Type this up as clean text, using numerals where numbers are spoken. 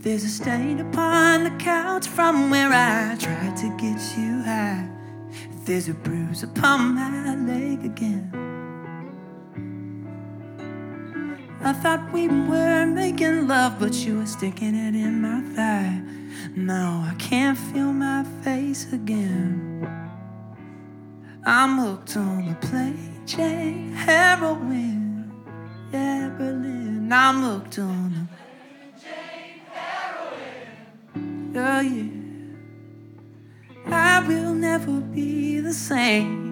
There's a stain upon the couch from where I tried to get you high. There's a bruise upon my leg again. I thought we were making love, but you were sticking it in my thigh. Now I can't feel my face again. I'm hooked on the plain Jane heroin. Yeah, Berlin. I'm hooked on the plain Jane heroin. Oh yeah. I will never be the same.